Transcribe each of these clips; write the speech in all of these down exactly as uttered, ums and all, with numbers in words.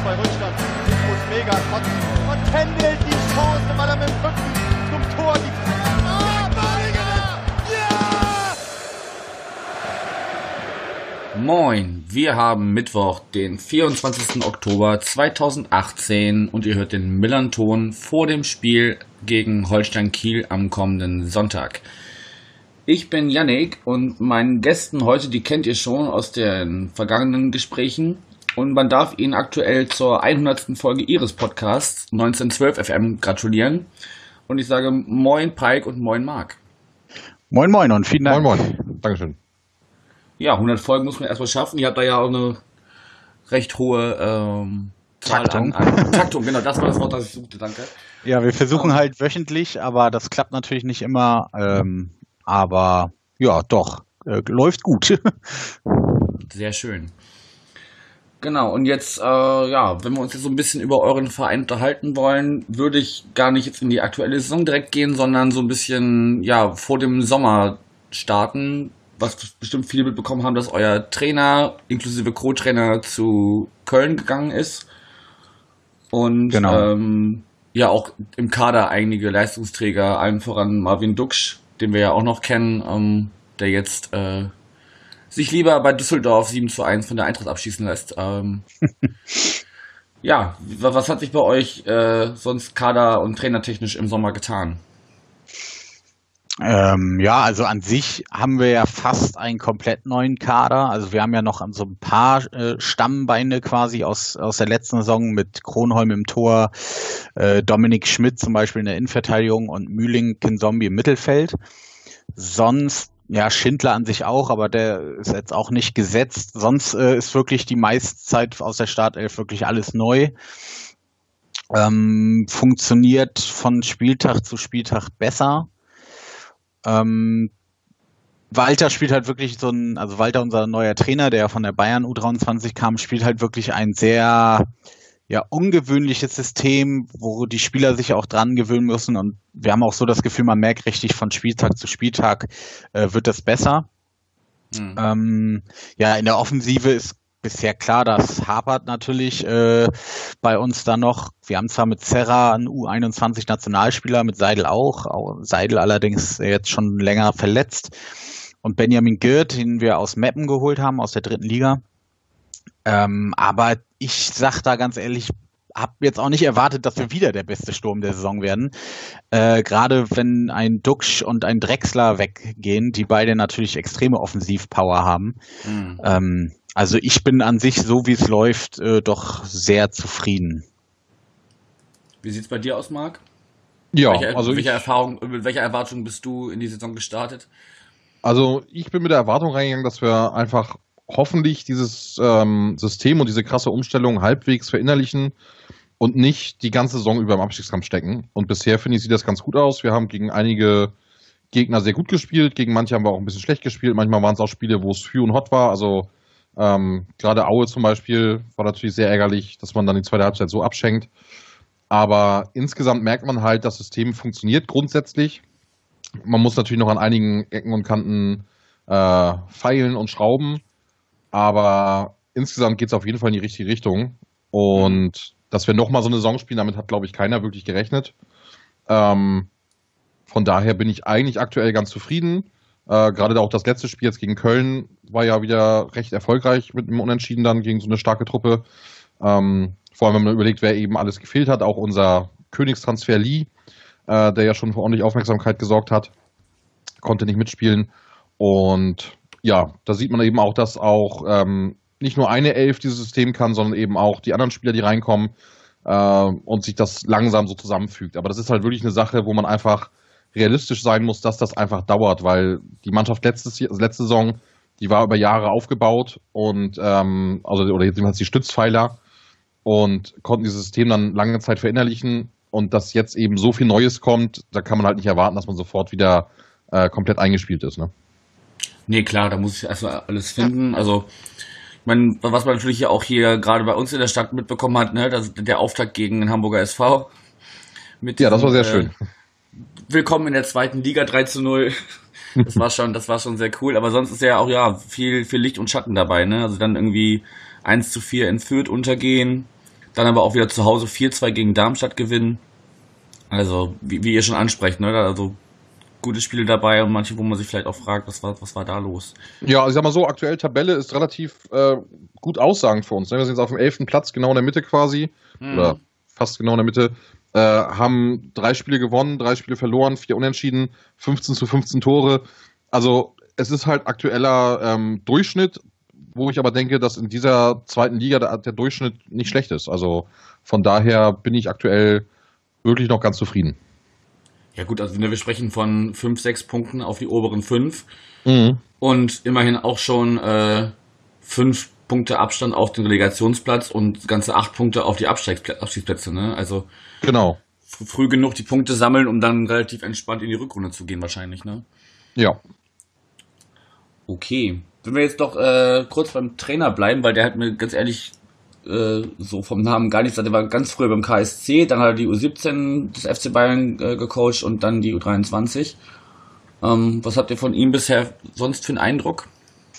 bei Rückstand. Petrus mega trotzdem. Und pendelt die Chance, weil er mit dem Rücken zum Tor die Moin, wir haben Mittwoch, den vierundzwanzigsten Oktober zweitausendachtzehn und ihr hört den Millern-Ton vor dem Spiel gegen Holstein Kiel am kommenden Sonntag. Ich bin Yannick und meinen Gästen heute, die kennt ihr schon aus den vergangenen Gesprächen und man darf ihnen aktuell zur hundertsten Folge ihres Podcasts neunzehnhundertzwölf F M gratulieren und ich sage Moin Pike und Moin Marc. Moin Moin und vielen Dank. Moin Moin, Dankeschön. Ja, hundert Folgen muss man erstmal schaffen. Ihr habt da ja auch eine recht hohe ähm, Taktung. An, an Taktung, genau, das war das Wort, das ich suchte, danke. Ja, wir versuchen halt wöchentlich, aber das klappt natürlich nicht immer. Ähm, aber ja, doch, äh, läuft gut. Sehr schön. Genau, und jetzt, äh, ja, wenn wir uns jetzt so ein bisschen über euren Verein unterhalten wollen, würde ich gar nicht jetzt in die aktuelle Saison direkt gehen, sondern so ein bisschen, ja, vor dem Sommer starten. Was bestimmt viele mitbekommen haben, dass euer Trainer inklusive Co-Trainer zu Köln gegangen ist und genau. ähm, ja auch im Kader einige Leistungsträger, allen voran Marvin Duksch, den wir ja auch noch kennen, ähm, der jetzt äh, sich lieber bei Düsseldorf sieben zu eins von der Eintracht abschießen lässt. Ähm, ja, was hat sich bei euch äh, sonst kader- und trainertechnisch im Sommer getan? Ähm, ja, also an sich haben wir ja fast einen komplett neuen Kader. Also wir haben ja noch so ein paar äh, Stammbeine quasi aus aus der letzten Saison mit Kronholm im Tor, äh, Dominik Schmidt zum Beispiel in der Innenverteidigung und Mühling Kinzombie im Mittelfeld. Sonst, ja, Schindler an sich auch, aber der ist jetzt auch nicht gesetzt. Sonst äh, ist wirklich die meiste Zeit aus der Startelf wirklich alles neu. Ähm, funktioniert von Spieltag zu Spieltag besser. Ähm, Walter spielt halt wirklich so ein, also Walter, unser neuer Trainer, der von der Bayern U dreiundzwanzig kam, spielt halt wirklich ein sehr ja ungewöhnliches System, wo die Spieler sich auch dran gewöhnen müssen und wir haben auch so das Gefühl, man merkt richtig von Spieltag zu Spieltag äh, wird das besser. Mhm. Ähm, ja, in der Offensive ist bisher klar, das hapert natürlich äh, bei uns da noch. Wir haben zwar mit Serra einen U einundzwanzig Nationalspieler, mit Seidel auch, auch Seidel allerdings jetzt schon länger verletzt. Und Benjamin Girt, den wir aus Meppen geholt haben, aus der dritten Liga. Ähm, aber ich sag da ganz ehrlich, habe jetzt auch nicht erwartet, dass wir wieder der beste Sturm der Saison werden. Äh, Gerade wenn ein Duksch und ein Drexler weggehen, die beide natürlich extreme Offensivpower haben. Mhm. Ähm, Also ich bin an sich, so wie es läuft, äh, doch sehr zufrieden. Wie sieht's bei dir aus, Marc? Ja, welche, also welche ich, Erfahrung, mit welcher Erwartung bist du in die Saison gestartet? Also ich bin mit der Erwartung reingegangen, dass wir einfach hoffentlich dieses ähm, System und diese krasse Umstellung halbwegs verinnerlichen und nicht die ganze Saison über im Abstiegskampf stecken. Und bisher, finde ich, sieht das ganz gut aus. Wir haben gegen einige Gegner sehr gut gespielt, gegen manche haben wir auch ein bisschen schlecht gespielt. Manchmal waren es auch Spiele, wo es für und hot war, also Ähm, gerade Aue zum Beispiel war natürlich sehr ärgerlich, dass man dann die zweite Halbzeit so abschenkt. Aber insgesamt merkt man halt, das System funktioniert grundsätzlich. Man muss natürlich noch an einigen Ecken und Kanten äh, feilen und schrauben. Aber insgesamt geht es auf jeden Fall in die richtige Richtung. Und dass wir nochmal so eine Saison spielen, damit hat, glaube ich, keiner wirklich gerechnet. Ähm, von daher bin ich eigentlich aktuell ganz zufrieden. Äh, gerade auch das letzte Spiel jetzt gegen Köln war ja wieder recht erfolgreich mit einem Unentschieden dann gegen so eine starke Truppe. Ähm, vor allem, wenn man überlegt, wer eben alles gefehlt hat. Auch unser Königstransfer Lee, äh, der ja schon für ordentlich Aufmerksamkeit gesorgt hat, konnte nicht mitspielen. Und ja, da sieht man eben auch, dass auch ähm, nicht nur eine Elf dieses System kann, sondern eben auch die anderen Spieler, die reinkommen äh, und sich das langsam so zusammenfügt. Aber das ist halt wirklich eine Sache, wo man einfach realistisch sein muss, dass das einfach dauert, weil die Mannschaft letztes, letzte Saison, die war über Jahre aufgebaut und ähm, also oder jetzt jedenfalls die Stützpfeiler und konnten dieses System dann lange Zeit verinnerlichen und dass jetzt eben so viel Neues kommt, da kann man halt nicht erwarten, dass man sofort wieder äh, komplett eingespielt ist, ne? Nee, klar, da muss ich erstmal alles finden. Also, ich meine, was man natürlich ja auch hier gerade bei uns in der Stadt mitbekommen hat, ne, das, der Auftakt gegen den Hamburger S V. Mit ja, das war sehr äh, schön. Willkommen in der zweiten Liga, drei zu null. Das war schon, das war schon sehr cool. Aber sonst ist ja auch, ja, viel, viel Licht und Schatten dabei, ne? Also dann irgendwie eins zu vier in Fürth untergehen, Dann aber auch wieder zu Hause vier zwei gegen Darmstadt gewinnen. Also, wie, wie ihr schon ansprecht, ne? Also gute Spiele dabei und manche, wo man sich vielleicht auch fragt, was war, was war da los? Ja, also ich sag mal so, aktuell Tabelle ist relativ äh, gut aussagend für uns. Ne? Wir sind jetzt auf dem elften Platz, genau in der Mitte quasi, mhm. oder fast genau in der Mitte, äh, haben drei Spiele gewonnen, drei Spiele verloren, vier Unentschieden, fünfzehn zu fünfzehn Tore. Also es ist halt aktueller ähm, Durchschnitt, wo ich aber denke, dass in dieser zweiten Liga der, der Durchschnitt nicht schlecht ist. Also von daher bin ich aktuell wirklich noch ganz zufrieden. Ja gut, also wir sprechen von fünf, sechs Punkten auf die oberen fünf mhm. und immerhin auch schon äh, fünf Punkte Abstand auf den Relegationsplatz und ganze acht Punkte auf die Abstiegspl- Abstiegsplätze. Ne? Also genau. f- früh genug die Punkte sammeln, um dann relativ entspannt in die Rückrunde zu gehen wahrscheinlich. Ne? Ja. Okay, wenn wir jetzt doch äh, kurz beim Trainer bleiben, weil der hat mir ganz ehrlich so vom Namen gar nichts. Der war ganz früher beim K S C, dann hat er die U siebzehn des F C Bayern äh, gecoacht und dann die U dreiundzwanzig. Ähm, was habt ihr von ihm bisher sonst für einen Eindruck?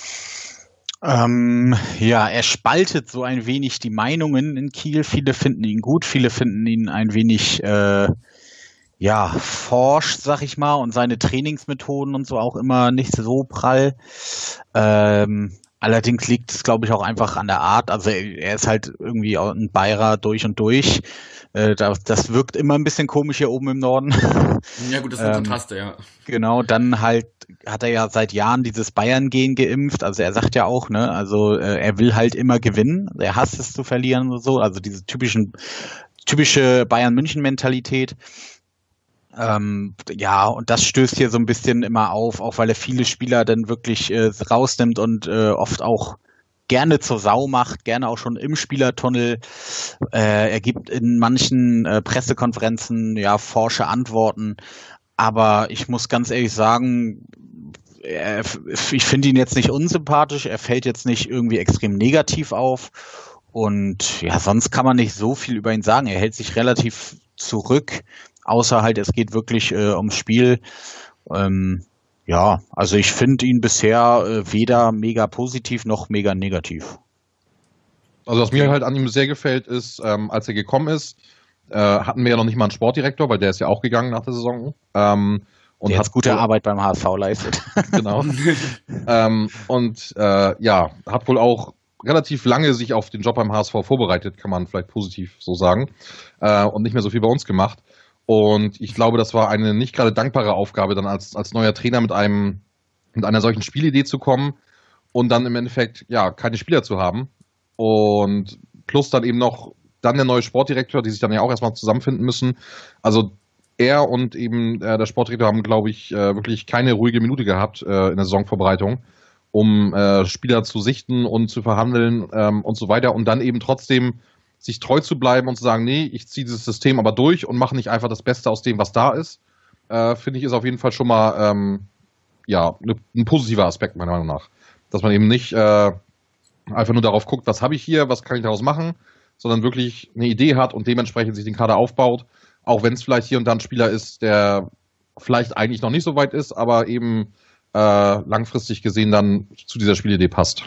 Ähm, ja, er spaltet so ein wenig die Meinungen in Kiel. Viele finden ihn gut, viele finden ihn ein wenig äh, ja, forsch, sag ich mal, und seine Trainingsmethoden und so auch immer nicht so prall. Ähm, Allerdings liegt es, glaube ich, auch einfach an der Art. Also er ist halt irgendwie ein Bayer durch und durch. Äh, das, das wirkt immer ein bisschen komisch hier oben im Norden. Ja gut, das sind ähm, Kontraste, ja. Genau, dann halt hat er ja seit Jahren dieses Bayern-Gen geimpft. Also er sagt ja auch, ne, also äh, er will halt immer gewinnen. Er hasst es zu verlieren und so. Also diese typischen, typische Bayern-München-Mentalität. Ähm, ja, und das stößt hier so ein bisschen immer auf, auch weil er viele Spieler dann wirklich äh, rausnimmt und äh, oft auch gerne zur Sau macht, gerne auch schon im Spielertunnel. Äh, er gibt in manchen äh, Pressekonferenzen ja forsche Antworten, aber ich muss ganz ehrlich sagen, er, ich finde ihn jetzt nicht unsympathisch, er fällt jetzt nicht irgendwie extrem negativ auf und ja, sonst kann man nicht so viel über ihn sagen. Er hält sich relativ zurück. Außer halt, es geht wirklich äh, ums Spiel. Ähm, ja, also ich finde ihn bisher äh, weder mega positiv noch mega negativ. Also was mir halt an ihm sehr gefällt ist, ähm, als er gekommen ist, äh, hatten wir ja noch nicht mal einen Sportdirektor, weil der ist ja auch gegangen nach der Saison. Ähm, und der hat gute wohl, Arbeit beim H S V leistet. Genau. ähm, und äh, ja, hat wohl auch relativ lange sich auf den Job beim H S V vorbereitet, kann man vielleicht positiv so sagen, äh, und nicht mehr so viel bei uns gemacht. Und ich glaube, das war eine nicht gerade dankbare Aufgabe, dann als, als neuer Trainer mit einem, mit einer solchen Spielidee zu kommen und dann im Endeffekt, ja, keine Spieler zu haben. Und plus dann eben noch dann der neue Sportdirektor, die sich dann ja auch erstmal zusammenfinden müssen. Also er und eben äh, der Sportdirektor haben, glaube ich, äh, wirklich keine ruhige Minute gehabt äh, in der Saisonvorbereitung, um äh, Spieler zu sichten und zu verhandeln ähm, und so weiter und dann eben trotzdem sich treu zu bleiben und zu sagen, nee, ich ziehe dieses System aber durch und mache nicht einfach das Beste aus dem, was da ist, äh, finde ich, ist auf jeden Fall schon mal ähm, ja, ne, ein positiver Aspekt, meiner Meinung nach. Dass man eben nicht äh, einfach nur darauf guckt, was habe ich hier, was kann ich daraus machen, sondern wirklich eine Idee hat und dementsprechend sich den Kader aufbaut, auch wenn es vielleicht hier und da ein Spieler ist, der vielleicht eigentlich noch nicht so weit ist, aber eben äh, langfristig gesehen dann zu dieser Spielidee passt.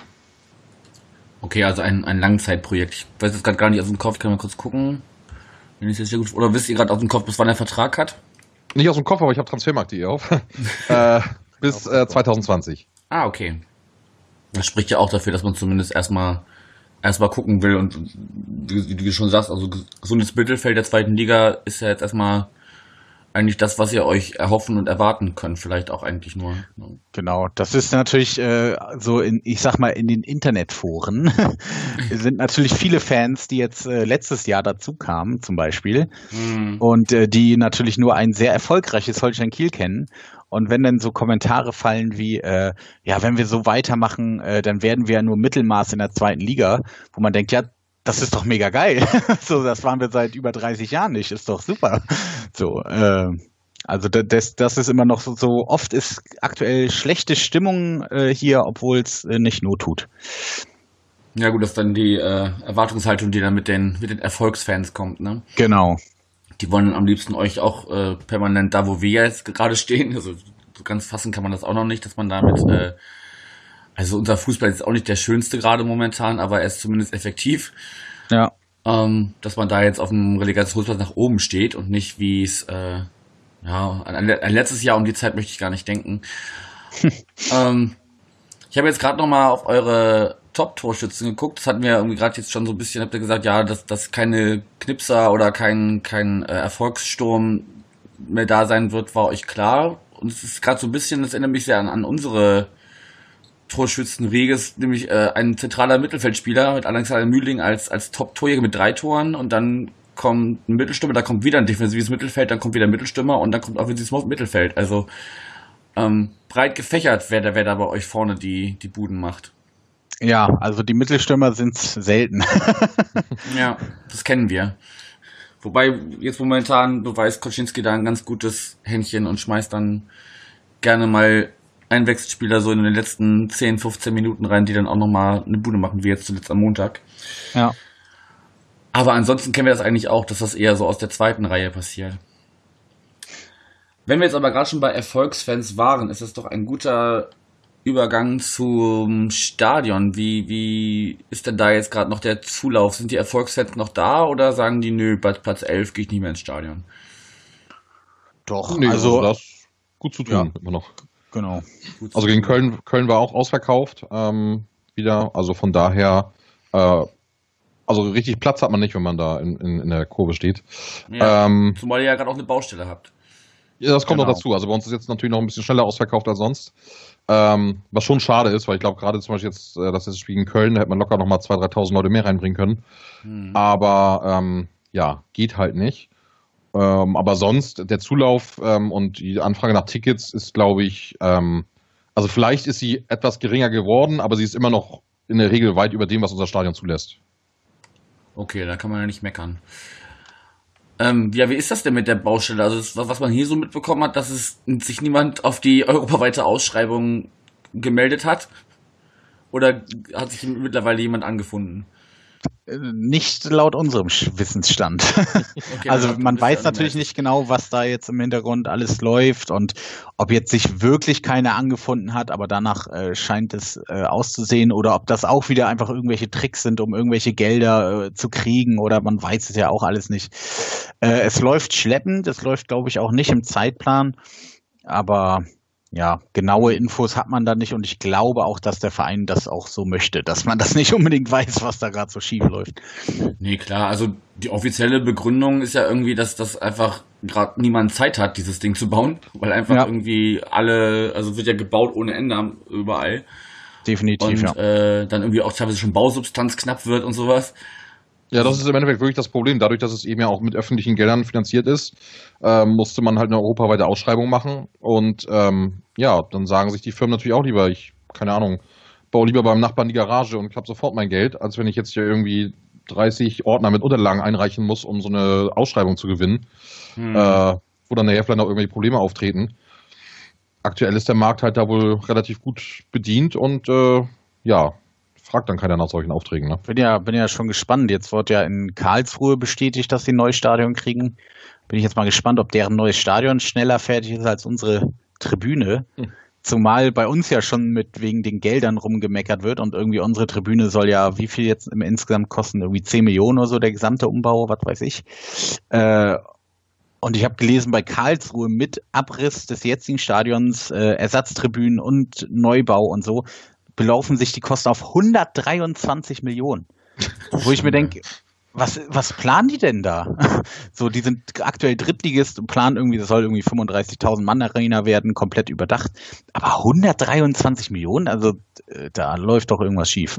Okay, also ein, ein Langzeitprojekt. Ich weiß jetzt gerade gar nicht aus dem Kopf, kann man kurz gucken. Wenn ich jetzt gut, oder wisst ihr gerade aus dem Kopf, bis wann er Vertrag hat? Nicht aus dem Kopf, aber ich habe Transfermarkt punkt de auf. äh, bis äh, zwanzig zwanzig. Ah, okay. Das spricht ja auch dafür, dass man zumindest erstmal erstmal gucken will und wie, wie du schon sagst, also gesundes Mittelfeld der zweiten Liga ist ja jetzt erstmal eigentlich das, was ihr euch erhoffen und erwarten könnt, vielleicht auch eigentlich nur. Genau, das ist natürlich äh, so in, ich sag mal, in den Internetforen sind natürlich viele Fans, die jetzt äh, letztes Jahr dazu kamen, zum Beispiel, mhm. und äh, die natürlich nur ein sehr erfolgreiches Holstein Kiel kennen. Und wenn dann so Kommentare fallen wie, äh, ja, wenn wir so weitermachen, äh, dann werden wir ja nur Mittelmaß in der zweiten Liga, wo man denkt, ja, das ist doch mega geil. So, das waren wir seit über dreißig Jahren nicht. Ist doch super. So, äh, also das, das ist immer noch so, so oft ist aktuell schlechte Stimmung äh, hier, obwohl es äh, nicht not tut. Ja gut, das ist dann die äh, Erwartungshaltung, die dann mit den mit den Erfolgsfans kommt, ne? Genau. Die wollen am liebsten euch auch äh, permanent da, wo wir jetzt gerade stehen. Also so ganz fassen kann man das auch noch nicht, dass man damit äh, also unser Fußball ist auch nicht der schönste gerade momentan, aber er ist zumindest effektiv. Ja. ähm, dass man da jetzt auf dem Relegationsplatz nach oben steht und nicht wie es äh, ja an, an letztes Jahr um die Zeit möchte ich gar nicht denken. ähm, ich habe jetzt gerade noch mal auf eure Top-Torschützen geguckt. Das hatten wir irgendwie gerade jetzt schon so ein bisschen, habt ihr gesagt, ja, dass, dass keine Knipser oder kein, kein äh, Erfolgssturm mehr da sein wird, war euch klar. Und es ist gerade so ein bisschen, das erinnert mich sehr an, an unsere Torschützenriege, nämlich äh, ein zentraler Mittelfeldspieler mit Alexander Mühling als, als Top-Torjäger mit drei Toren und dann kommt ein Mittelstürmer, da kommt wieder ein defensives Mittelfeld, dann kommt wieder ein Mittelstürmer und dann kommt offensives Mittelfeld. Also ähm, breit gefächert, wer da, wer da bei euch vorne die, die Buden macht. Ja, also die Mittelstürmer sind selten. Ja, das kennen wir. Wobei jetzt momentan beweist Koczynski da ein ganz gutes Händchen und schmeißt dann gerne mal einen Wechselspieler so in den letzten zehn, fünfzehn Minuten rein, die dann auch nochmal eine Bude machen, wie jetzt zuletzt am Montag. Ja. Aber ansonsten kennen wir das eigentlich auch, dass das eher so aus der zweiten Reihe passiert. Wenn wir jetzt aber gerade schon bei Erfolgsfans waren, ist das doch ein guter Übergang zum Stadion. Wie, wie ist denn da jetzt gerade noch der Zulauf? Sind die Erfolgsfans noch da oder sagen die, nö, bei Platz elf gehe ich nicht mehr ins Stadion? Doch, Nee, also, also das ist gut zu tun, ja. immer noch. genau. Also gegen Köln, Köln war auch ausverkauft, ähm, wieder. Also von daher, äh, also richtig Platz hat man nicht, wenn man da in, in, in der Kurve steht. Ja, Ähm, zumal ihr ja gerade auch eine Baustelle habt. ja, das kommt Genau. noch dazu. Also bei uns ist jetzt natürlich noch ein bisschen schneller ausverkauft als sonst. Ähm, was schon schade ist, weil ich glaube, gerade zum Beispiel jetzt äh, das letzte Spiel gegen Köln, da hätte man locker nochmal zweitausend, dreitausend Leute mehr reinbringen können. Hm. Aber ähm, ja, geht halt nicht. Ähm, aber sonst, der Zulauf ähm, und die Anfrage nach Tickets ist, glaube ich, ähm, also vielleicht ist sie etwas geringer geworden, aber sie ist immer noch in der Regel weit über dem, was unser Stadion zulässt. Okay, da kann man ja nicht meckern. Ähm, ja, wie ist das denn mit der Baustelle? Also das, was man hier so mitbekommen hat, dass es sich niemand auf die europaweite Ausschreibung gemeldet hat? Oder hat sich mittlerweile jemand angefunden? Nicht laut unserem Sch- Wissensstand. Okay, Also dann man bist du weiß ja natürlich mehr. nicht genau, was da jetzt im Hintergrund alles läuft und ob jetzt sich wirklich keiner angefunden hat, aber danach äh, scheint es äh, auszusehen oder ob das auch wieder einfach irgendwelche Tricks sind, um irgendwelche Gelder äh, zu kriegen oder man weiß es ja auch alles nicht. Äh, es läuft schleppend, es läuft glaube ich auch nicht im Zeitplan, aber ja, genaue Infos hat man da nicht und ich glaube auch, dass der Verein das auch so möchte, dass man das nicht unbedingt weiß, was da gerade so schief läuft. Nee, klar, also die offizielle Begründung ist ja irgendwie, dass das einfach gerade niemand Zeit hat, dieses Ding zu bauen, weil einfach Ja. irgendwie alle, also wird ja gebaut ohne Ende am- überall Definitiv, und ja. äh, dann irgendwie auch teilweise schon Bausubstanz knapp wird und sowas. Ja, das ist im Endeffekt wirklich das Problem. Dadurch, dass es eben ja auch mit öffentlichen Geldern finanziert ist, ähm, musste man halt eine europaweite Ausschreibung machen. Und ähm, ja, dann sagen sich die Firmen natürlich auch lieber, ich, keine Ahnung, baue lieber beim Nachbarn die Garage und habe sofort mein Geld, als wenn ich jetzt hier irgendwie dreißig Ordner mit Unterlagen einreichen muss, um so eine Ausschreibung zu gewinnen, Hm. äh, wo dann nachher vielleicht noch irgendwelche Probleme auftreten. Aktuell ist der Markt halt da wohl relativ gut bedient und äh, ja, fragt dann keiner nach solchen Aufträgen. Ne? Bin ja, bin ja schon gespannt. Jetzt wird ja in Karlsruhe bestätigt, dass sie ein neues Stadion kriegen. Bin ich jetzt mal gespannt, ob deren neues Stadion schneller fertig ist als unsere Tribüne. Hm. Zumal bei uns ja schon mit wegen den Geldern rumgemeckert wird und irgendwie unsere Tribüne soll ja wie viel jetzt im insgesamt kosten? Irgendwie zehn Millionen oder so, der gesamte Umbau, was weiß ich. Äh, und ich habe gelesen, bei Karlsruhe mit Abriss des jetzigen Stadions, äh, Ersatztribünen und Neubau und so, belaufen sich die Kosten auf hundertdreiundzwanzig Millionen. Wo ich mir denke, was, was planen die denn da? So, die sind aktuell Drittligist und planen irgendwie, das soll irgendwie fünfunddreißigtausend Mann Arena werden, komplett überdacht. Aber hundertdreiundzwanzig Millionen, also äh, da läuft doch irgendwas schief.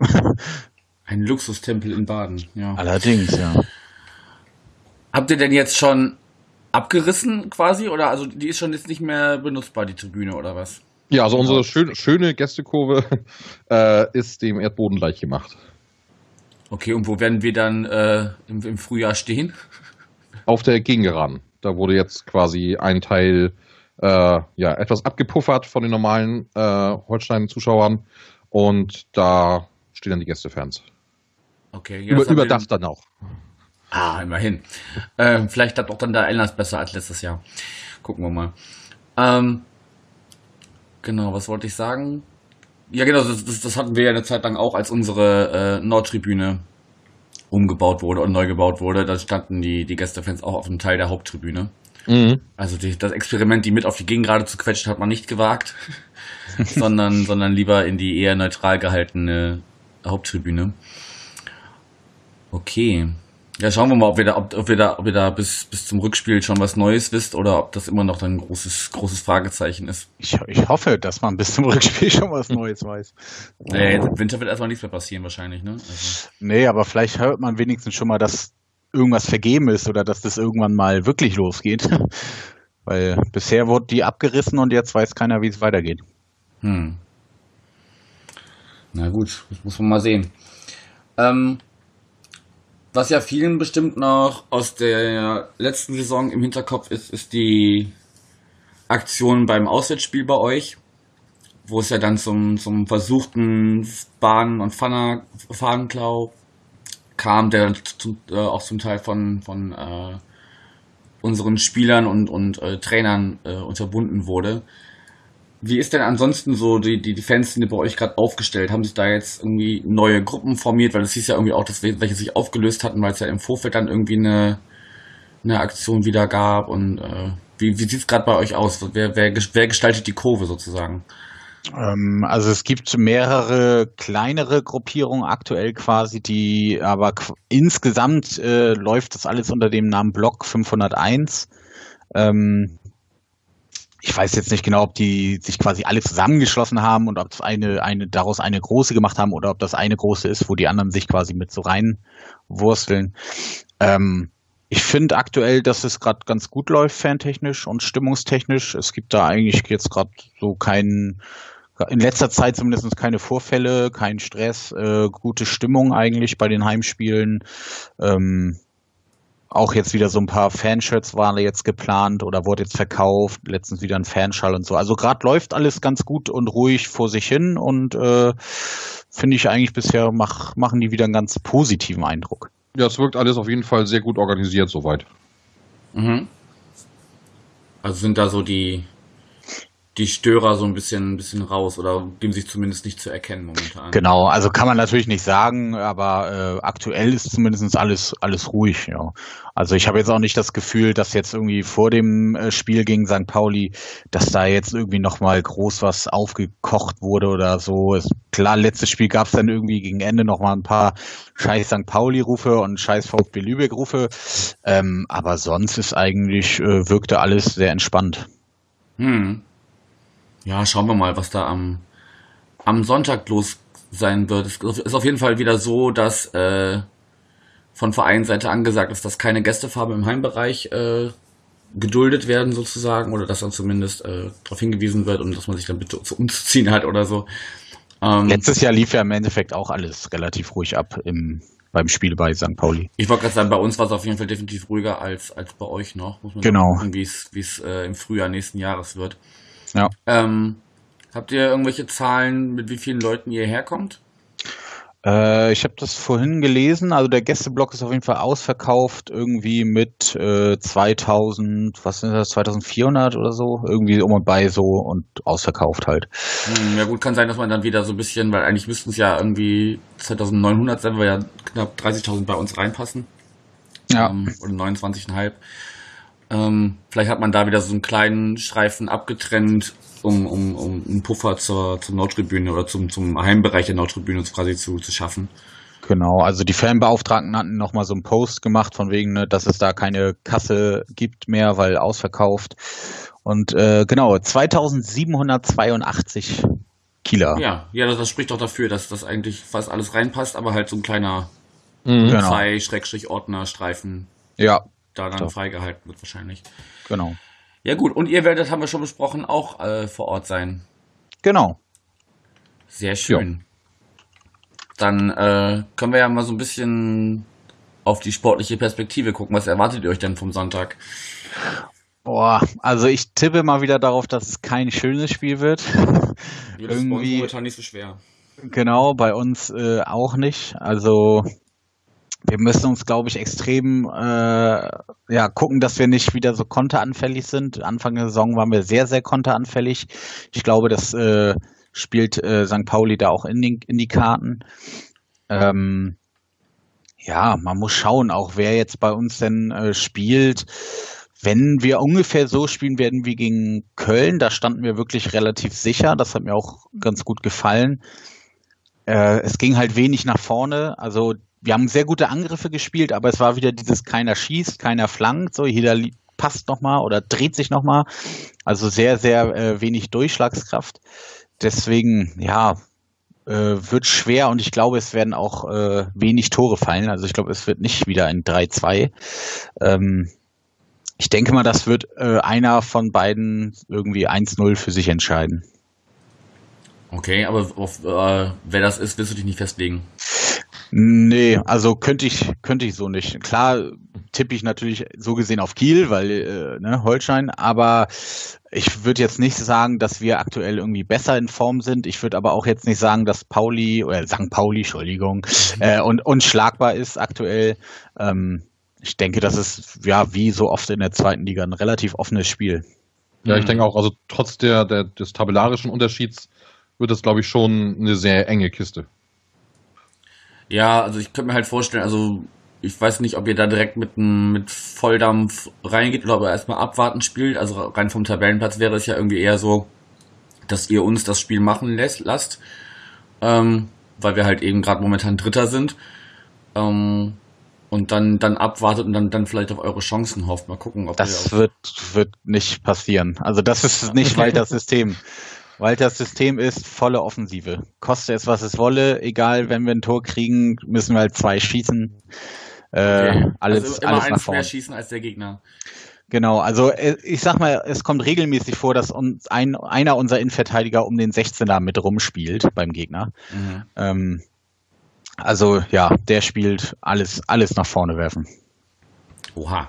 Ein Luxustempel in Baden, ja. Allerdings, ja. Habt ihr denn jetzt schon abgerissen quasi? Oder also die ist schon jetzt nicht mehr benutzbar, die Tribüne oder was? Ja, also unsere schön, schöne Gästekurve äh, ist dem Erdboden gleich gemacht. Okay, und wo werden wir dann äh, im, im Frühjahr stehen? Auf der Gegengeraden. Da wurde jetzt quasi ein Teil äh, ja, etwas abgepuffert von den normalen äh, Holstein-Zuschauern und da stehen dann die Gästefans. Okay, ja, Über, das haben wir- überdacht dann auch. Ah, immerhin. Ähm, vielleicht hat auch dann der Einlass besser als letztes Jahr. Gucken wir mal. Ähm, genau, was wollte ich sagen? Ja, genau, das, das, das hatten wir ja eine Zeit lang auch als unsere äh, Nordtribüne umgebaut wurde und neu gebaut wurde. Da standen die, die Gästefans auch auf einem Teil der Haupttribüne. Mhm. Also die, das Experiment, die mit auf die Gegengrade zu quetschen, hat man nicht gewagt, sondern, sondern lieber in die eher neutral gehaltene Haupttribüne. Okay. Ja, schauen wir mal, ob wir da, ob, ob wir da, ob ihr da bis, bis zum Rückspiel schon was Neues wisst oder ob das immer noch ein großes, großes Fragezeichen ist. Ich, ich hoffe, dass man bis zum Rückspiel schon was Neues weiß. Naja, jetzt im Winter wird erstmal nichts mehr passieren wahrscheinlich, ne? Also. Nee, aber vielleicht hört man wenigstens schon mal, dass irgendwas vergeben ist oder dass das irgendwann mal wirklich losgeht. Weil bisher wurde die abgerissen und jetzt weiß keiner, wie es weitergeht. Hm. Na gut, das muss man mal sehen. Ähm, was ja vielen bestimmt noch aus der letzten Saison im Hinterkopf ist, ist die Aktion beim Auswärtsspiel bei euch, wo es ja dann zum, zum versuchten Bahn- und Pfanner- Fahnenklau kam, der zum, äh, auch zum Teil von, von äh, unseren Spielern und, und äh, Trainern äh, unterbunden wurde. Wie ist denn ansonsten so die, die, die Fanszene bei euch gerade aufgestellt? Haben sich da jetzt irgendwie neue Gruppen formiert? Weil es hieß ja irgendwie auch, dass welche sich aufgelöst hatten, weil es ja im Vorfeld dann irgendwie eine, eine Aktion wieder gab. Und äh, wie, wie sieht es gerade bei euch aus? Wer, wer, wer gestaltet die Kurve sozusagen? Ähm, also es gibt mehrere kleinere Gruppierungen aktuell quasi, die aber qu- insgesamt äh, läuft das alles unter dem Namen Block fünfhunderteins. Ähm, Ich weiß jetzt nicht genau, ob die sich quasi alle zusammengeschlossen haben und ob das eine, eine, daraus eine große gemacht haben oder ob das eine große ist, wo die anderen sich quasi mit so reinwursteln. Ähm, ich finde aktuell, dass es gerade ganz gut läuft, fantechnisch und stimmungstechnisch. Es gibt da eigentlich jetzt gerade so keinen, in letzter Zeit zumindest keine Vorfälle, keinen Stress, äh, gute Stimmung eigentlich bei den Heimspielen. Ähm, Auch jetzt wieder so ein paar Fanshirts waren jetzt geplant oder wurde jetzt verkauft, letztens wieder ein Fanschall und so. Also gerade läuft alles ganz gut und ruhig vor sich hin und äh, finde ich eigentlich bisher mach, machen die wieder einen ganz positiven Eindruck. Ja, es wirkt alles auf jeden Fall sehr gut organisiert soweit. Mhm. Also sind da so die, die Störer so ein bisschen, ein bisschen raus oder geben sich zumindest nicht zu erkennen momentan. Genau, also kann man natürlich nicht sagen, aber äh, aktuell ist zumindest alles alles ruhig. Ja. Also ich habe jetzt auch nicht das Gefühl, dass jetzt irgendwie vor dem äh, Spiel gegen Sankt Pauli, dass da jetzt irgendwie nochmal groß was aufgekocht wurde oder so. Es, klar, letztes Spiel gab es dann irgendwie gegen Ende nochmal ein paar scheiß Sankt Pauli-Rufe und scheiß VfB Lübeck-Rufe, ähm, aber sonst ist eigentlich, äh, wirkte alles sehr entspannt. Hm. Ja, schauen wir mal, was da am, am Sonntag los sein wird. Es ist auf jeden Fall wieder so, dass äh, von Vereinsseite angesagt ist, dass keine Gästefarben im Heimbereich äh, geduldet werden sozusagen oder dass dann zumindest äh, darauf hingewiesen wird und dass man sich dann bitte zu umzuziehen hat oder so. Ähm, Letztes Jahr lief ja im Endeffekt auch alles relativ ruhig ab im, beim Spiel bei Sankt Pauli. Ich wollte gerade sagen, bei uns war es auf jeden Fall definitiv ruhiger als, als bei euch noch. Muss man Genau. gucken, wie es wie es äh, im Frühjahr nächsten Jahres wird. Ja. Ähm, habt ihr irgendwelche Zahlen, mit wie vielen Leuten ihr herkommt? Äh, ich habe das vorhin gelesen, also der Gästeblock ist auf jeden Fall ausverkauft, irgendwie mit äh, zweitausend, was sind das, zweitausendvierhundert oder so, irgendwie um und bei so und ausverkauft halt. Hm, ja gut, kann sein, dass man dann wieder so ein bisschen, weil eigentlich müssten es ja irgendwie zweitausendneunhundert sein, weil ja knapp dreißigtausend bei uns reinpassen. Ja. Ähm, oder neunundzwanzig Komma fünf. Ähm, vielleicht hat man da wieder so einen kleinen Streifen abgetrennt, um, um, um einen Puffer zur, zur Nordtribüne oder zum, zum Heimbereich der Nordtribüne quasi zu, zu schaffen. Genau, also die Fanbeauftragten hatten nochmal so einen Post gemacht, von wegen, ne, dass es da keine Kasse gibt mehr, weil ausverkauft. Und äh, genau, zweitausendsiebenhundertzweiundachtzig Kieler. Ja, ja, das, das spricht doch dafür, dass das eigentlich fast alles reinpasst, aber halt so ein kleiner Mhm. Genau. Polizei-Ordner-Streifen Ja, da dann Doch. freigehalten wird wahrscheinlich. genau. Ja gut, und ihr werdet, haben wir schon besprochen, auch äh, vor Ort sein. Genau. Sehr schön. Dann äh, können wir ja mal so ein bisschen auf die sportliche Perspektive gucken. Was erwartet ihr euch denn vom Sonntag? Boah, also ich tippe mal wieder darauf, dass es kein schönes Spiel wird. Ja, das ist bei uns Irgendwie, momentan nicht so schwer. genau, bei uns äh, auch nicht. Also wir müssen uns, glaube ich, extrem äh, ja gucken, dass wir nicht wieder so konteranfällig sind. Anfang der Saison waren wir sehr, sehr konteranfällig. Ich glaube, das äh, spielt äh, Sankt Pauli da auch in, den, in die Karten. Ähm, Ja, man muss schauen, auch wer jetzt bei uns denn äh, spielt. Wenn wir ungefähr so spielen werden wie gegen Köln, da standen wir wirklich relativ sicher. Das hat mir auch ganz gut gefallen. Äh, es ging halt wenig nach vorne. Also wir haben sehr gute Angriffe gespielt, aber es war wieder dieses keiner schießt, keiner flankt. So jeder passt nochmal oder dreht sich nochmal. Also sehr, sehr äh, wenig Durchschlagskraft. Deswegen, ja, äh, wird schwer und ich glaube, es werden auch äh, wenig Tore fallen. Also ich glaube, es wird nicht wieder ein drei zwei. Ähm, ich denke mal, das wird äh, einer von beiden irgendwie eins null für sich entscheiden. Okay, aber auf, äh, wer das ist, willst du dich nicht festlegen? Nee, also könnte ich könnte ich so nicht. Klar tippe ich natürlich so gesehen auf Kiel, weil äh, ne, Holstein, aber ich würde jetzt nicht sagen, dass wir aktuell irgendwie besser in Form sind. Ich würde aber auch jetzt nicht sagen, dass Pauli oder Sankt Pauli, Entschuldigung, äh, und unschlagbar ist aktuell. Ähm, ich denke, das ist ja wie so oft in der zweiten Liga ein relativ offenes Spiel. Ja, ich denke auch, also trotz der, der des tabellarischen Unterschieds wird das, glaube ich, schon eine sehr enge Kiste. Ja, also ich könnte mir halt vorstellen, also ich weiß nicht, ob ihr da direkt mit, mit Volldampf reingeht oder ob ihr erstmal abwarten spielt. Also rein vom Tabellenplatz wäre es ja irgendwie eher so, dass ihr uns das Spiel machen lässt, lasst, ähm, weil wir halt eben gerade momentan Dritter sind. Ähm, und dann, dann abwartet und dann, dann vielleicht auf eure Chancen hofft. Mal gucken, ob Das ihr wird, wird nicht passieren. Also das ist nicht Walters System. Walters System ist volle Offensive. Koste es, was es wolle. Egal, wenn wir ein Tor kriegen, müssen wir halt zwei schießen. Äh, okay. alles, also immer alles nach eins vorne. mehr schießen als der Gegner. Genau, also äh, ich sag mal, es kommt regelmäßig vor, dass uns ein, einer unserer Innenverteidiger um den sechzehner mit rumspielt beim Gegner. Mhm. Ähm, also ja, der spielt alles, alles nach vorne werfen. Oha.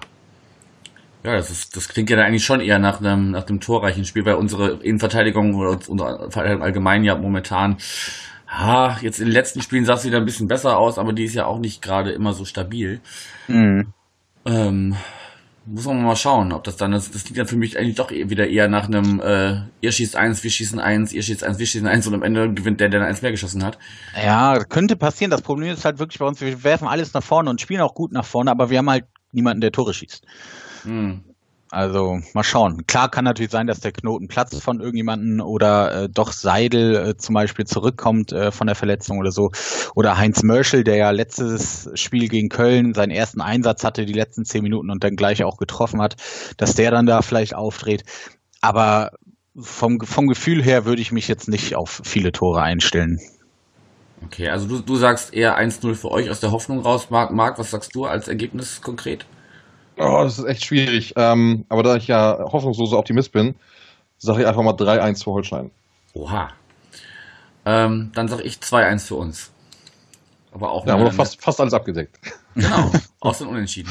Ja, das ist, das klingt ja dann eigentlich schon eher nach einem, nach einem torreichen Spiel, weil unsere Innenverteidigung oder unsere Verteidigung allgemein ja momentan, ah, jetzt in den letzten Spielen sah es wieder ein bisschen besser aus, aber die ist ja auch nicht gerade immer so stabil. Mhm. Ähm, muss man mal schauen, ob das dann, das, das klingt dann für mich eigentlich doch wieder eher nach einem, äh, ihr schießt eins, wir schießen eins, ihr schießt eins, wir schießen eins und am Ende gewinnt der, der dann eins mehr geschossen hat. Ja, könnte passieren. Das Problem ist halt wirklich bei uns, wir werfen alles nach vorne und spielen auch gut nach vorne, aber wir haben halt niemanden, der Tore schießt. Hm. Also mal schauen. Klar kann natürlich sein, dass der Knoten platzt von irgendjemanden oder äh, doch Seidel äh, zum Beispiel zurückkommt äh, von der Verletzung oder so. Oder Heinz Mörschel, der ja letztes Spiel gegen Köln seinen ersten Einsatz hatte, die letzten zehn Minuten und dann gleich auch getroffen hat, dass der dann da vielleicht aufdreht. Aber vom, vom Gefühl her würde ich mich jetzt nicht auf viele Tore einstellen. Okay, also du, du sagst eher eins null für euch aus der Hoffnung raus. Marc, Marc, was sagst du als Ergebnis konkret? Oh, das ist echt schwierig. Ähm, aber da ich ja hoffnungsloser Optimist bin, sage ich einfach mal drei eins für Holstein. Oha. Ähm, dann sage ich zwei eins für uns. Aber auch Ja, mal aber eine- fast, fast alles abgedeckt. Genau, aus den Unentschieden.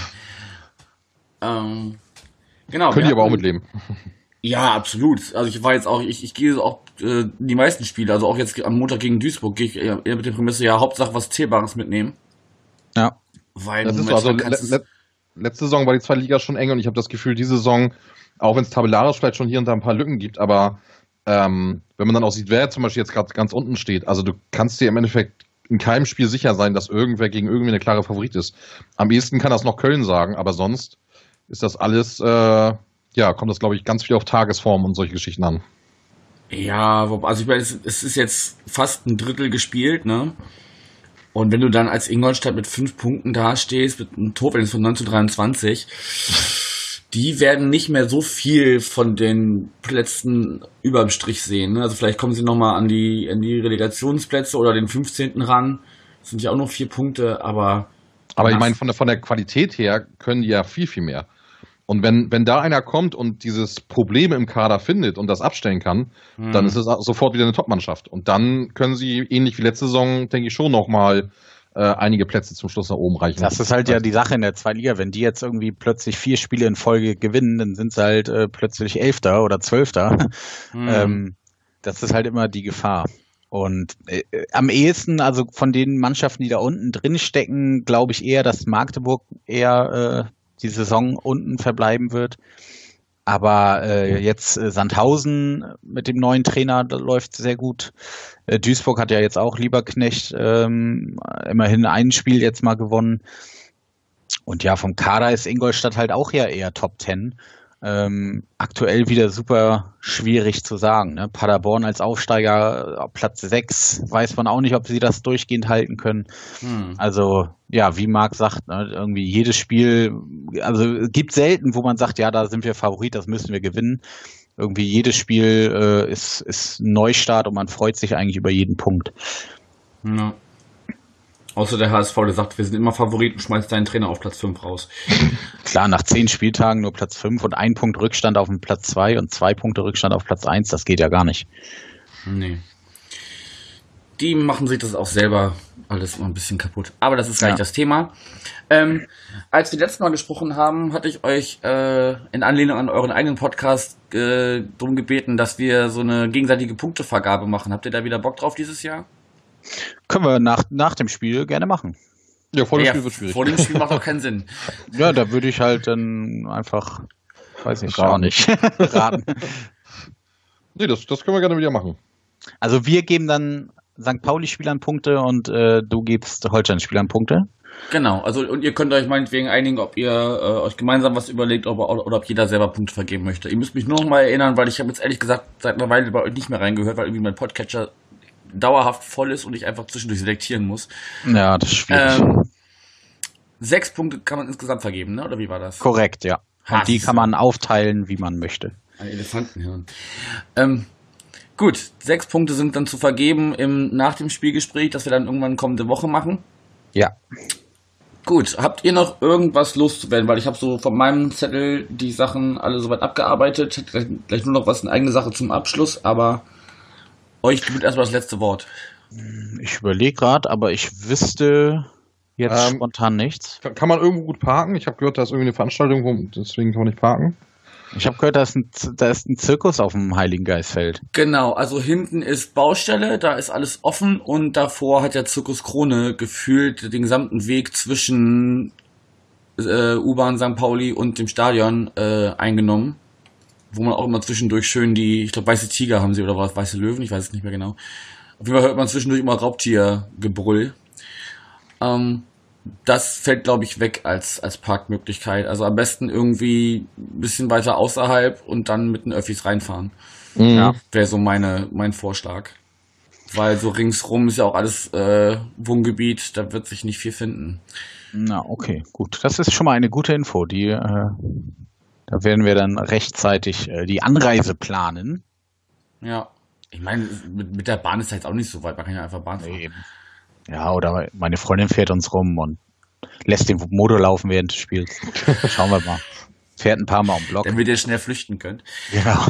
Ähm, genau. Könnt wir ihr aber auch hatten- mitleben. Ja, absolut. Also ich war jetzt auch, ich, ich gehe auch äh, die meisten Spiele, also auch jetzt am Montag gegen Duisburg, gehe ich eher eher mit der Prämisse, ja, Hauptsache was Zählbares mitnehmen. Ja. Weil Das ist so, momentan also le kannst du's- le letzte Saison war die zweite Liga schon eng und ich habe das Gefühl, diese Saison, auch wenn es tabellarisch vielleicht schon hier und da ein paar Lücken gibt, aber ähm, wenn man dann auch sieht, wer zum Beispiel jetzt gerade ganz unten steht, also du kannst dir im Endeffekt in keinem Spiel sicher sein, dass irgendwer gegen irgendwie eine klare Favorit ist. Am ehesten kann das noch Köln sagen, aber sonst ist das alles, äh, ja, kommt das, glaube ich, ganz viel auf Tagesform und solche Geschichten an. Ja, wo- also ich meine, es, es ist jetzt fast ein Drittel gespielt, ne? Und wenn du dann als Ingolstadt mit fünf Punkten dastehst, mit einem Torverhältnis von neun zu dreiundzwanzig, die werden nicht mehr so viel von den Plätzen überm Strich sehen. Ne? Also vielleicht kommen sie nochmal an die, an die Relegationsplätze oder den fünfzehnten ran. Das sind ja auch noch vier Punkte, aber... Aber ich Nass. meine, von der, von der Qualität her können die ja viel, viel mehr. Und wenn, wenn da einer kommt und dieses Problem im Kader findet und das abstellen kann, Hm. dann ist es sofort wieder eine Top-Mannschaft. Und dann können sie, ähnlich wie letzte Saison, denke ich, schon nochmal äh, einige Plätze zum Schluss nach oben reichen. Das ist halt ja die Sache in der zweiten Liga. Wenn die jetzt irgendwie plötzlich vier Spiele in Folge gewinnen, dann sind sie halt äh, plötzlich Elfter oder Zwölfter. Hm. Ähm, das ist halt immer die Gefahr. Und äh, am ehesten, also von den Mannschaften, die da unten drin stecken, glaube ich eher, dass Magdeburg eher äh, die Saison unten verbleiben wird. Aber äh, jetzt äh, Sandhausen mit dem neuen Trainer, da läuft sehr gut. Äh, Duisburg hat ja jetzt auch Lieberknecht ähm, immerhin ein Spiel jetzt mal gewonnen. Und ja, vom Kader ist Ingolstadt halt auch ja eher Top Ten. Ähm, aktuell wieder super schwierig zu sagen. Ne? Paderborn als Aufsteiger auf Platz sechs, weiß man auch nicht, ob sie das durchgehend halten können. Hm. Also ja, wie Marc sagt, ne, irgendwie jedes Spiel, also es gibt selten, wo man sagt, ja, da sind wir Favorit, das müssen wir gewinnen. Irgendwie jedes Spiel äh, ist, ist ein Neustart und man freut sich eigentlich über jeden Punkt. Ja. Außer der H S V, der sagt, wir sind immer Favoriten, schmeißt deinen Trainer auf Platz fünf raus. Klar, nach zehn Spieltagen nur Platz fünf und ein Punkt Rückstand auf den Platz zwei und zwei Punkte Rückstand auf Platz eins, das geht ja gar nicht. Nee. Die machen sich das auch selber alles immer ein bisschen kaputt. Aber das ist gar nicht ja. das Thema. Ähm, als wir letztes Mal gesprochen haben, hatte ich euch äh, in Anlehnung an euren eigenen Podcast äh, darum gebeten, dass wir so eine gegenseitige Punktevergabe machen. Habt ihr da wieder Bock drauf dieses Jahr? Können wir nach, nach dem Spiel gerne machen. Ja, vor dem ja, Spiel wird schwierig. Vor dem Spiel macht auch keinen Sinn. Ja, da würde ich halt dann einfach, weiß ich gar nicht, raten. Nee, das, das können wir gerne wieder machen. Also wir geben dann Sankt Pauli-Spielern Punkte und äh, du gibst Holstein-Spielern Punkte. Genau, also und ihr könnt euch meinetwegen einigen, ob ihr äh, euch gemeinsam was überlegt ob, oder, oder ob jeder selber Punkte vergeben möchte. Ihr müsst mich nur noch mal erinnern, weil ich habe jetzt ehrlich gesagt seit einer Weile bei euch nicht mehr reingehört, weil irgendwie mein Podcatcher dauerhaft voll ist und ich einfach zwischendurch selektieren muss. Ja, das ist schwierig. Ähm, sechs Punkte kann man insgesamt vergeben, ne? Oder wie war das? Korrekt, ja. Und ha, die kann man aufteilen, wie man möchte. Ein Elefantenhirn. Ähm, gut, sechs Punkte sind dann zu vergeben im, nach dem Spielgespräch, das wir dann irgendwann kommende Woche machen. Ja. Gut, habt ihr noch irgendwas loszuwerden? Weil ich habe so von meinem Zettel die Sachen alle soweit abgearbeitet. Gleich, gleich nur noch was, eine eigene Sache zum Abschluss, aber euch gibt erstmal das letzte Wort. Ich überlege gerade, aber ich wüsste jetzt ähm, spontan nichts. Kann man irgendwo gut parken? Ich habe gehört, da ist irgendwie eine Veranstaltung, deswegen kann man nicht parken. Ich habe gehört, da ist, ein, da ist ein Zirkus auf dem Heiligen Geistfeld. Genau, also hinten ist Baustelle, da ist alles offen und davor hat der Zirkus Krone gefühlt den gesamten Weg zwischen äh, U-Bahn Sankt Pauli und dem Stadion äh, eingenommen. Wo man auch immer zwischendurch schön die, ich glaube, weiße Tiger haben sie oder was, weiße Löwen, ich weiß es nicht mehr genau. Auf jeden Fall hört man zwischendurch immer Raubtiergebrüll. Ähm, das fällt, glaube ich, weg als, als Parkmöglichkeit. Also am besten irgendwie ein bisschen weiter außerhalb und dann mit den Öffis reinfahren. Mhm. Ja, wäre so meine, mein Vorschlag. Weil so ringsrum ist ja auch alles äh, Wohngebiet, da wird sich nicht viel finden. Na, okay, gut. Das ist schon mal eine gute Info, die... Äh Da werden wir dann rechtzeitig äh, die Anreise planen. Ja, ich meine, mit, mit der Bahn ist ja jetzt auch nicht so weit. Man kann ja einfach Bahn fahren. Eben. Ja, oder meine Freundin fährt uns rum und lässt den Motor laufen während des Spiels. Schauen wir mal. Fährt ein paar Mal um Block. Damit ihr schnell flüchten könnt. Genau.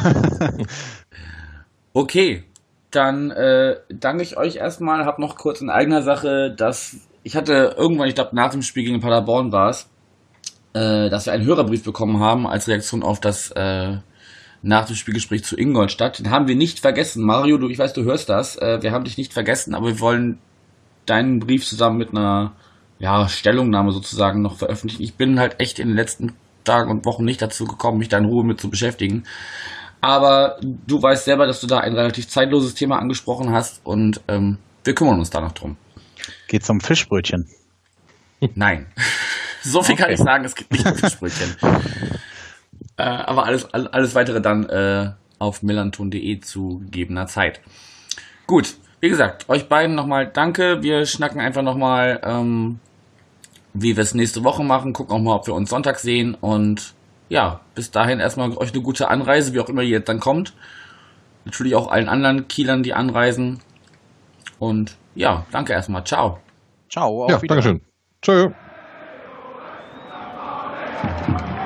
Okay, dann äh, danke ich euch erstmal. Hab noch kurz in eigener Sache, dass ich hatte irgendwann, ich glaube nach dem Spiel gegen Paderborn war es, dass wir einen Hörerbrief bekommen haben als Reaktion auf das äh, nach dem Spielgespräch zu Ingolstadt. Den haben wir nicht vergessen. Mario, du, ich weiß, du hörst das. Äh, wir haben dich nicht vergessen, aber wir wollen deinen Brief zusammen mit einer ja, Stellungnahme sozusagen noch veröffentlichen. Ich bin halt echt in den letzten Tagen und Wochen nicht dazu gekommen, mich da in Ruhe mit zu beschäftigen. Aber du weißt selber, dass du da ein relativ zeitloses Thema angesprochen hast und ähm, wir kümmern uns da noch drum. Geht's um Fischbrötchen? Nein. So viel okay. kann ich sagen, es gibt nicht um Fischbrötchen. äh, aber alles, alles weitere dann äh, auf millanton punkt de zu gegebener Zeit. Gut, wie gesagt, euch beiden nochmal danke. Wir schnacken einfach nochmal, ähm, wie wir es nächste Woche machen. Gucken auch mal, ob wir uns Sonntag sehen. Und ja, bis dahin erstmal euch eine gute Anreise, wie auch immer ihr jetzt dann kommt. Natürlich auch allen anderen Kielern, die anreisen. Und ja, danke erstmal. Ciao. Ciao. Auf ja, Dankeschön. Tschö.